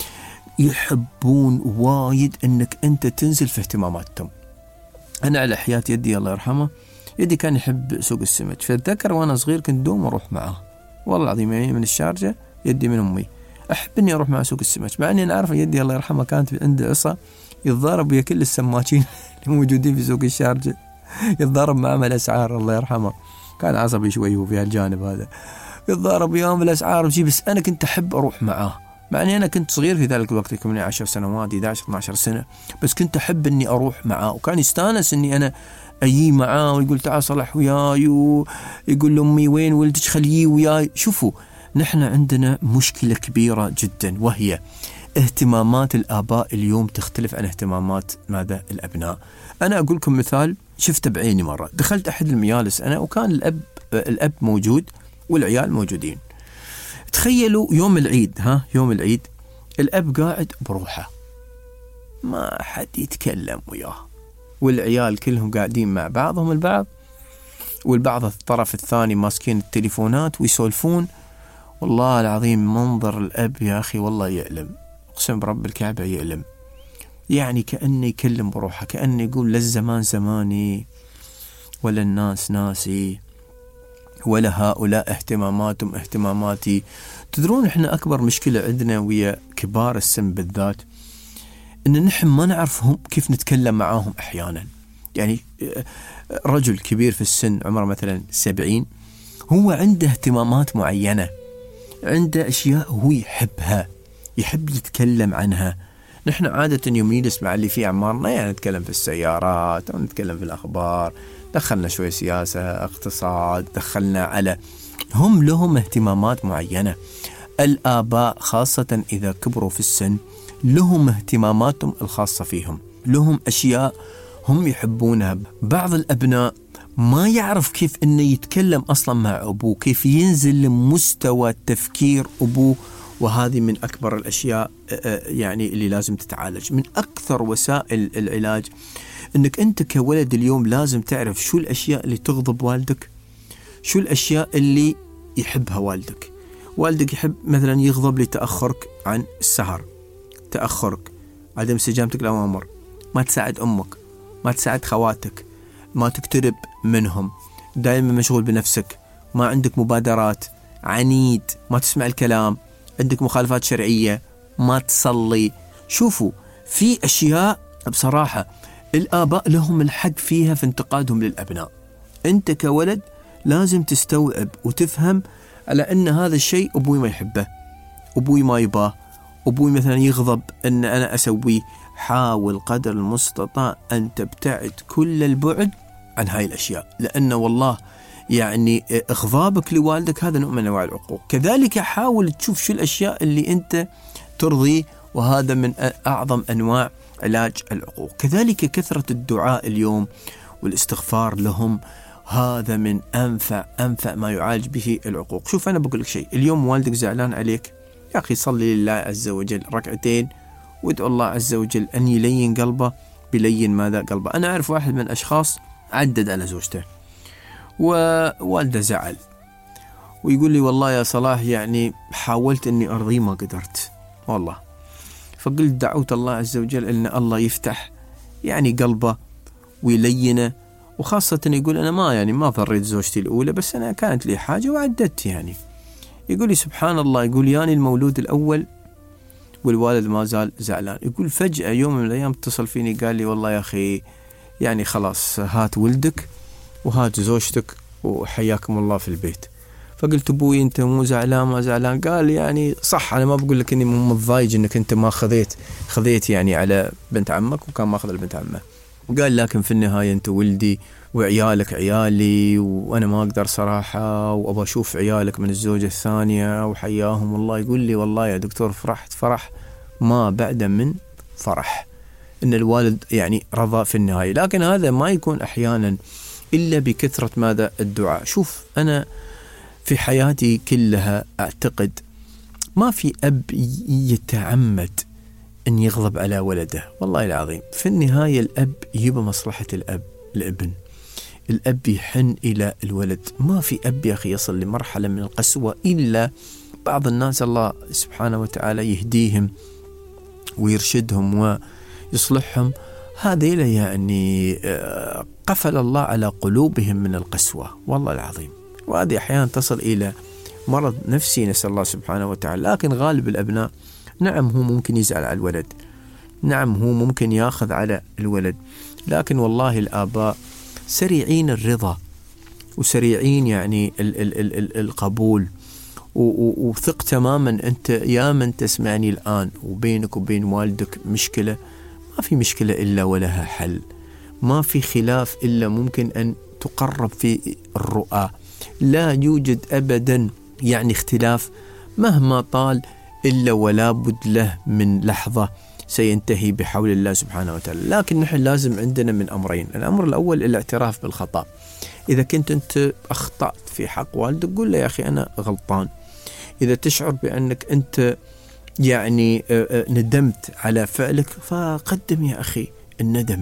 يحبون وايد أنك أنت تنزل في اهتماماتهم. أنا على حياة يدي الله يرحمه، يدي كان يحب سوق السمك، فأتذكر وأنا صغير كنت دوم أروح معه، والله العظيم يعني من الشارجة يدي من أمي، أحب أني أروح مع سوق السمك، مع أني أنا عارف يدي الله يرحمه كانت عنده عصا يتضارب ويا كل السماكين اللي موجودين في سوق الشارجة، يتضارب معهم الأسعار الله يرحمه، كان عصبي شوي هو في هالجانب هذا، يتضارب وياهم الأسعار وشي، بس أنا كنت أحب أروح معاه، مع أني أنا كنت صغير في ذلك الوقت، كمني عشر سنوات إحدى عشر اثنا عشر سنة، بس كنت أحب أني أروح معاه، وكان يستانس أني أنا أجي معاه ويقول تعال صلح وياي، ويقول لأمي وين ولدك خليه وياي. شوفوا نحن عندنا مشكلة كبيرة جدا، وهي اهتمامات الآباء اليوم تختلف عن اهتمامات ماذا الأبناء. أنا أقول لكم مثال شفته بعيني مرة، دخلت أحد المجالس أنا وكان الأب الأب موجود والعيال موجودين. تخيلوا يوم العيد، ها يوم العيد الأب قاعد بروحه ما حد يتكلم وياه، والعيال كلهم قاعدين مع بعضهم البعض، والبعض الطرف الثاني ماسكين التليفونات ويسولفون. والله العظيم منظر الأب يا أخي والله يألم، أقسم برب الكعبة يألم، يعني كأنه يكلم بروحه، كأنه يقول لا الزمان زماني ولا الناس ناسي ولا هؤلاء اهتماماتهم اهتماماتي. تدرون احنا أكبر مشكلة عندنا ويا كبار السن بالذات إن نحن ما نعرفهم كيف نتكلم معاهم أحيانا. يعني رجل كبير في السن عمره مثلا سبعين، هو عنده اهتمامات معينة، عنده أشياء هو يحبها، يحب يتكلم عنها. نحن عادة يوم نجلس مع اللي في أعمارنا يعني نتكلم في السيارات أو نتكلم في الأخبار، دخلنا شوية سياسة اقتصاد، دخلنا على، هم لهم اهتمامات معينة. الآباء خاصة إذا كبروا في السن لهم اهتماماتهم الخاصة فيهم، لهم أشياء هم يحبونها. بعض الأبناء ما يعرف كيف أنه يتكلم أصلا مع أبوه، كيف ينزل لمستوى تفكير أبوه، وهذه من أكبر الأشياء يعني اللي لازم تتعالج. من أكثر وسائل العلاج أنك أنت كولد اليوم لازم تعرف شو الأشياء اللي تغضب والدك، شو الأشياء اللي يحبها والدك. والدك يحب مثلا يغضب لتأخرك عن السهر، تأخرك، عدم استجابتك للأوامر، ما تساعد أمك، ما تساعد خواتك، ما تقترب منهم، دائما مشغول بنفسك، ما عندك مبادرات، عنيد، ما تسمع الكلام، عندك مخالفات شرعية، ما تصلي. شوفوا في أشياء بصراحة الآباء لهم الحق فيها في انتقادهم للأبناء. أنت كولد لازم تستوعب وتفهم على أن هذا الشيء أبوي ما يحبه، أبوي ما يباه، أبوي مثلا يغضب أن أنا أسويه. حاول قدر المستطاع أن تبتعد كل البعد عن هاي الأشياء، لأن والله يعني إغضابك لوالدك هذا نوع من أنواع العقوق. كذلك حاول تشوف شو الأشياء اللي أنت ترضي، وهذا من أعظم أنواع علاج العقوق. كذلك كثرة الدعاء اليوم والاستغفار لهم، هذا من أنفع أنفع ما يعالج به العقوق. شوف أنا بقول لك شيء، اليوم والدك زعلان عليك، يا أخي صلي لله عز وجل ركعتين وادعو الله عز وجل أن يلين قلبه بلين ماذا قلبه. أنا أعرف واحد من الأشخاص عدد على زوجته ووالده زعل ويقول لي والله يا صلاح يعني حاولت أني أرضيه ما قدرت والله، فقلت دعوت الله عز وجل أن الله يفتح يعني قلبه ويلينه وخاصة يقول أنا ما يعني ما ضريت زوجتي الأولى، بس أنا كانت لي حاجة وعددت يعني. يقول لي سبحان الله، يقول ياني المولود الأول والوالد ما زال زعلان. يقول فجأة يوم من الأيام اتصل فيني قال لي والله يا أخي يعني خلاص هات ولدك وهات زوجتك وحياكم الله في البيت. فقلت أبوي أنت مو زعلان؟ ما زعلان. قال يعني صح، أنا ما بقول لك إني مو متضايج إنك أنت ما خذيت خذيت يعني على بنت عمك وكان ما أخذ البنت عمه. قال لكن في النهاية أنت ولدي وعيالك عيالي، وأنا ما أقدر صراحة وأبى أشوف عيالك من الزوجة الثانية وحياهم الله. يقول لي والله يا دكتور فرحت فرح ما بعد من فرح إن الوالد يعني رضى في النهاية. لكن هذا ما يكون أحيانا إلا بكثرة ماذا؟ الدعاء. شوف أنا في حياتي كلها أعتقد ما في أب يتعمد أن يغضب على ولده، والله العظيم. في النهاية الأب يبى مصلحة الأب الابن، الأب يحن إلى الولد. ما في أب يا أخي يصل لمرحلة من القسوة إلا بعض الناس الله سبحانه وتعالى يهديهم ويرشدهم ويصلحهم، هذه يعني قفل الله على قلوبهم من القسوة، والله العظيم. وهذه أحيانا تصل إلى مرض نفسي نسأل الله سبحانه وتعالى. لكن غالب الأبناء نعم هو ممكن يزعل على الولد، نعم هو ممكن ياخذ على الولد، لكن والله الآباء سريعين الرضا وسريعين يعني ال ال ال ال القبول. وثق تماما أنت يا من تسمعني الآن وبينك وبين والدك مشكلة، ما في مشكلة إلا ولها حل، ما في خلاف إلا ممكن أن تقرب في الرؤى، لا يوجد أبدا يعني اختلاف مهما طال إلا ولا بد له من لحظة سينتهي بحول الله سبحانه وتعالى. لكن نحن لازم عندنا من أمرين. الأمر الأول الاعتراف بالخطأ. إذا كنت أنت أخطأت في حق والدك قل له يا أخي أنا غلطان. إذا تشعر بأنك أنت يعني ندمت على فعلك فقدم يا أخي الندم.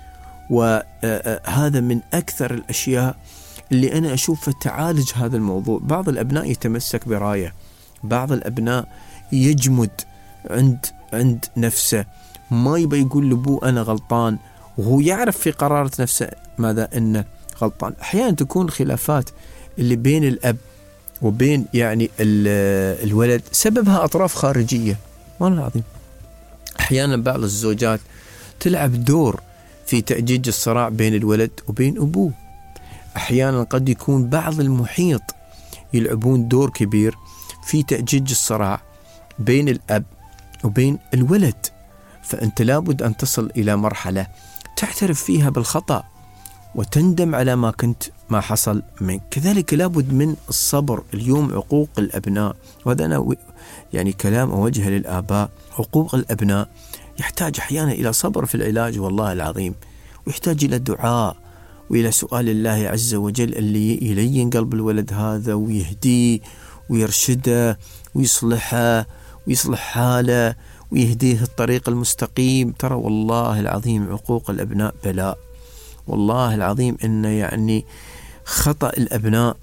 وهذا من أكثر الأشياء اللي أنا أشوفها تعالج هذا الموضوع. بعض الأبناء يتمسك براية، بعض الأبناء يجمد عند عند نفسه، ما يبي يقول لأبوه أنا غلطان، وهو يعرف في قرارة نفسه ماذا أنه غلطان. أحيانا تكون خلافات اللي بين الأب وبين يعني الولد سببها أطراف خارجية، والله العظيم. أحيانا بعض الزوجات تلعب دور في تأجيج الصراع بين الولد وبين أبوه. أحيانا قد يكون بعض المحيط يلعبون دور كبير في تأجيج الصراع بين الأب وبين الولد. فأنت لابد أن تصل إلى مرحلة تعترف فيها بالخطأ وتندم على ما كنت ما حصل منك. كذلك لابد من الصبر. اليوم عقوق الأبناء، وهذا أنا يعني كلام أوجه للآباء، عقوق الأبناء يحتاج أحيانا إلى صبر في العلاج، والله العظيم، ويحتاج إلى دعاء وإلى سؤال الله عز وجل اللي يلين قلب الولد هذا ويهديه ويرشده ويصلحه ويصلح حاله ويهديه الطريق المستقيم. ترى والله العظيم عقوق الأبناء بلاء، والله العظيم إن يعني خطأ الأبناء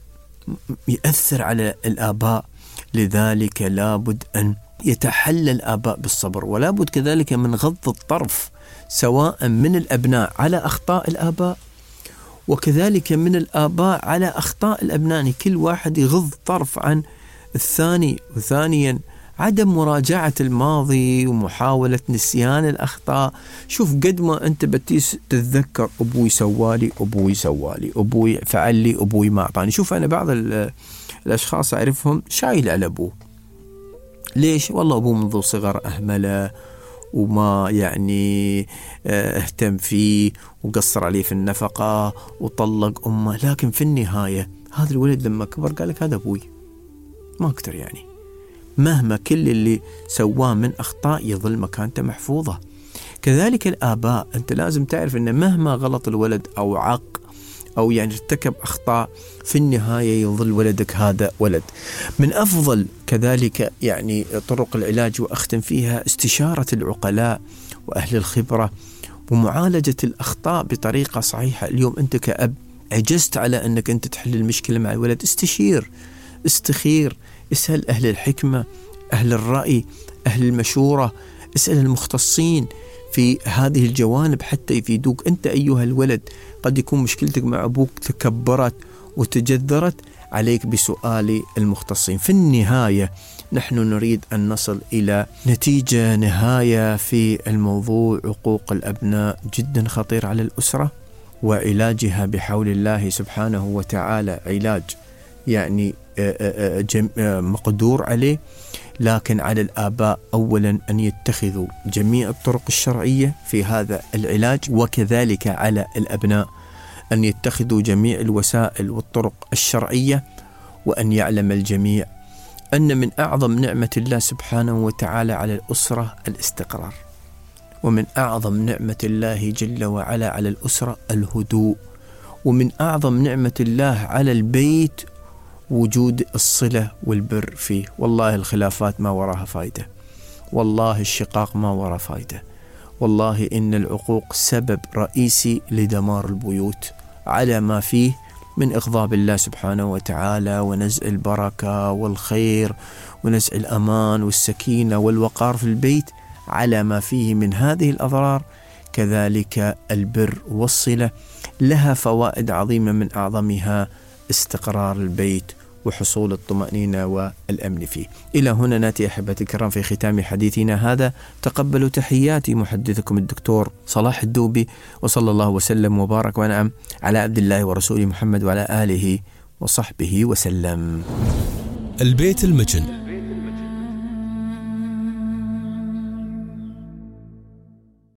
يأثر على الآباء. لذلك لابد أن يتحلى الآباء بالصبر، ولابد كذلك من غض الطرف سواء من الأبناء على أخطاء الآباء وكذلك من الآباء على أخطاء الأبناء. كل واحد يغض طرف عن الثاني. وثانيا عدم مراجعة الماضي ومحاولة نسيان الأخطاء. شوف قد ما أنت بتيس تتذكر أبوي سوالي أبوي سوالي أبوي فعل لي أبوي ما أعطاني. شوف أنا بعض الأشخاص أعرفهم شايل على أبوه. ليش؟ والله أبوه منذ صغر أهمله وما يعني اهتم فيه وقصر عليه في النفقة وطلق أمه. لكن في النهاية هذا الولد لما كبر قال لك هذا أبوي، ما أكتر يعني. مهما كل اللي سواه من أخطاء يظل مكانته محفوظة. كذلك الآباء، أنت لازم تعرف أن مهما غلط الولد أو عق أو يعني ارتكب أخطاء في النهاية يظل ولدك هذا ولد. من أفضل كذلك يعني طرق العلاج وأختم فيها استشارة العقلاء وأهل الخبرة ومعالجة الأخطاء بطريقة صحيحة. اليوم أنت كأب عجزت على أنك أنت تحل المشكلة مع الولد، استشير، استخير، اسأل أهل الحكمة، أهل الرأي، أهل المشورة اسأل المختصين في هذه الجوانب حتى يفيدوك. أنت أيها الولد قد يكون مشكلتك مع أبوك تكبرت وتجذرت، عليك بسؤال المختصين. في النهاية نحن نريد أن نصل إلى نتيجة نهاية في الموضوع. عقوق الأبناء جدا خطير على الأسرة، وعلاجها بحول الله سبحانه وتعالى علاج يعني مقدور عليه، لكن على الآباء أولا أن يتخذوا جميع الطرق الشرعية في هذا العلاج، وكذلك على الأبناء أن يتخذوا جميع الوسائل والطرق الشرعية، وأن يعلم الجميع أن من أعظم نعمة الله سبحانه وتعالى على الأسرة الاستقرار، ومن أعظم نعمة الله جل وعلا على الأسرة الهدوء، ومن أعظم نعمة الله على البيت وجود الصلة والبر فيه. والله الخلافات ما وراها فايدة، والله الشقاق ما وراها فايدة، والله إن العقوق سبب رئيسي لدمار البيوت على ما فيه من إغضاب الله سبحانه وتعالى ونزع البركة والخير ونزع الأمان والسكينة والوقار في البيت، على ما فيه من هذه الأضرار. كذلك البر والصلة لها فوائد عظيمة، من أعظمها استقرار البيت وحصول الطمأنينة والأمن فيه. إلى هنا نأتي أحبتي الكرام في ختام حديثنا هذا. تقبلوا تحياتي محدثكم الدكتور صلاح الدوبي، وصلى الله وسلم وبارك ونعم على عبد الله ورسوله محمد وعلى آله وصحبه وسلم. البيت المجن